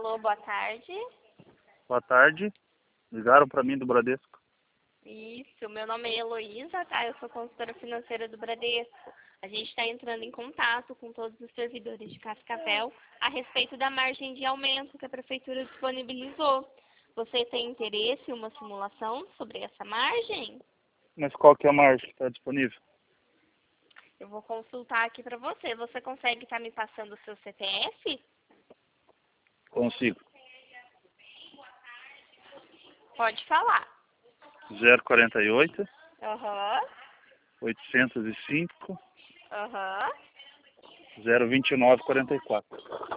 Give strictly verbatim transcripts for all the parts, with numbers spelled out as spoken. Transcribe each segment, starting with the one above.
Alô, boa tarde. Boa tarde. Ligaram para mim do Bradesco. Isso, meu nome é Heloísa, tá? Eu sou consultora financeira do Bradesco. A gente está entrando em contato com todos os servidores de Cascavel a respeito da margem de aumento que a Prefeitura disponibilizou. Você tem interesse em uma simulação sobre essa margem? Mas qual que é a margem que está disponível? Eu vou consultar aqui para você. Você consegue estar me passando o seu C P F? Consigo. Pode falar. zero quarenta e oito, Aham, oitocentos e cinco, aham. zero vinte e nove, quarenta e quatro.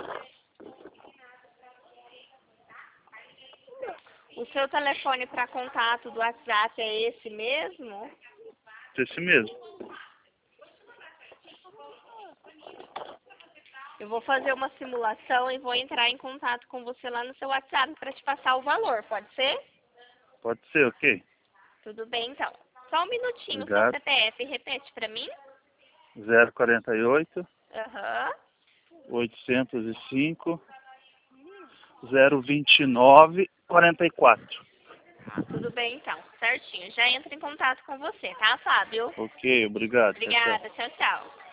O seu telefone para contato do WhatsApp é esse mesmo? Esse mesmo. Eu vou fazer uma simulação e vou entrar em contato com você lá no seu WhatsApp para te passar o valor, pode ser? Pode ser, ok? Tudo bem, então. Só um minutinho, o seu Obrigado. C P F, repete para mim. zero quarenta e oito, Aham. oitocentos e cinco, zero vinte e nove, quarenta e quatro. Tudo bem, então. Certinho. Já entro em contato com você, tá, Fábio? Ok, obrigado. Tchau, tchau. Obrigada. Tchau, tchau.